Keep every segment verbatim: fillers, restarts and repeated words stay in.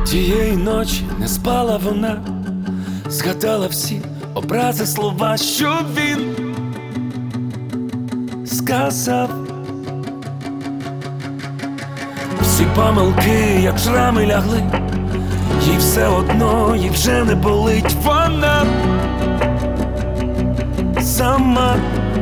Тієї ночі не спала вона, згадала всі образи, слова, що він сказав. Всі помилки, як шрами лягли, їй все одно, їй вже не болить. Вона сама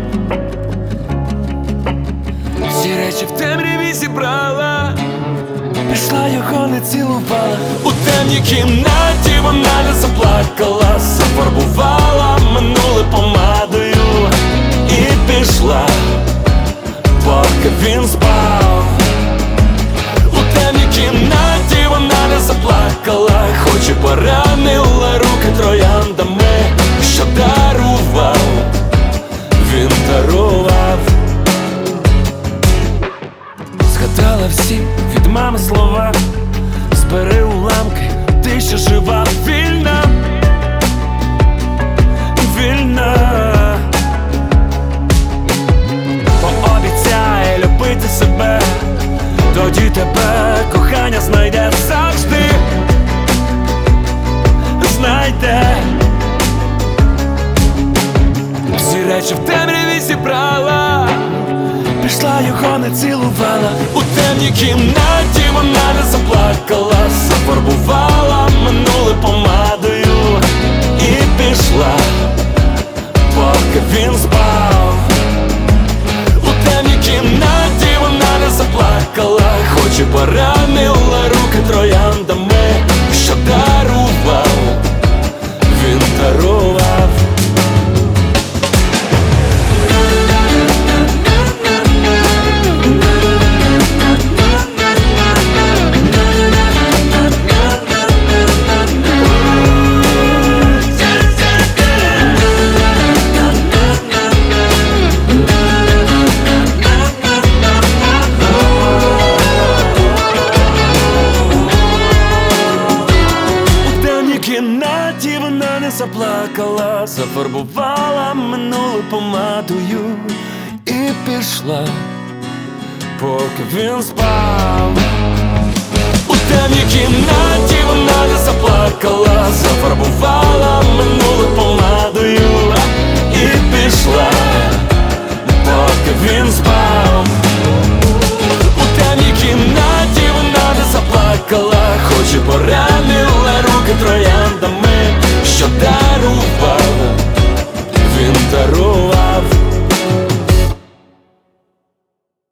всі речі в темряві зібрала, пішла, його не цілувала. У темній кімнаті вона не заплакала, зафарбувала минуле помадою і пішла, поки він спав. У темній кімнаті вона не заплакала, хоч і поранила руки трояндами, що дарував, він дарував. Згадала всі від мами слова, збери уламки, ти ще жива, вільна, вільна. Пообіцяє любити себе, тоді тебе кохання знайде завжди, знайде. Всі речі в темряві зібрала, пішла, його не цілувала. У темній кімнаті вона не заплакала, зафарбувала минуле помадою і пішла, поки він спав. У темній кімнаті вона не заплакала, хоч і поранила руки трояндами, що дарував, він дарував. кімнаті вона не заплакала, зафарбувала минуле помадою і пішла, поки він спав. У темній кімнаті вона не заплакала, зафарбувала минуле помадою і пішла, поки він спав.